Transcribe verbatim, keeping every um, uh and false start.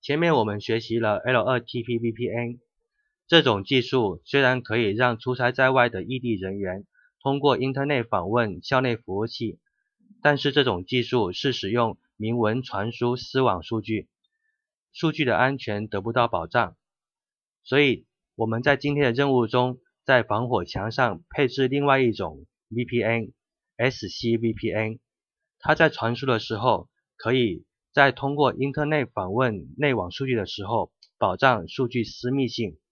前面我们学习了 L 二 T P V P N， 这种技术虽然可以让出差在外的异地人员通过 Internet 访问校内服务器，但是这种技术是使用明文传输私网数据，数据的安全得不到保障。所以我们在今天的任务中，在防火墙上配置另外一种 V P N， S C V P N， 它在传输的时候，可以在通过 Internet 访问内网数据的时候，保障数据私密性。